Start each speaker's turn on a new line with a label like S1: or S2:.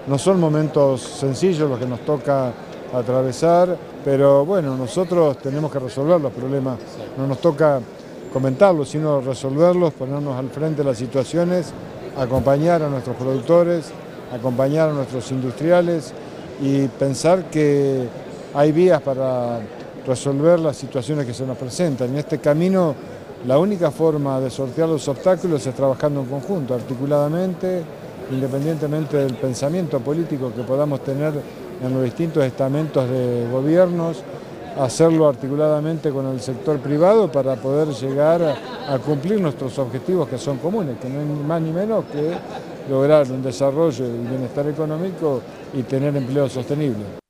S1: No son momentos sencillos los que nos toca atravesar, pero bueno, nosotros tenemos que resolver los problemas. No nos toca comentarlos, sino resolverlos, ponernos al frente de las situaciones, acompañar a nuestros productores, acompañar a nuestros industriales y pensar que hay vías para resolver las situaciones que se nos presentan. En este camino, la única forma de sortear los obstáculos es trabajando en conjunto, articuladamente, independientemente del pensamiento político que podamos tener en los distintos estamentos de gobiernos, hacerlo articuladamente con el sector privado para poder llegar a cumplir nuestros objetivos que son comunes, que no es ni más ni menos que lograr un desarrollo y bienestar económico y tener empleo sostenible.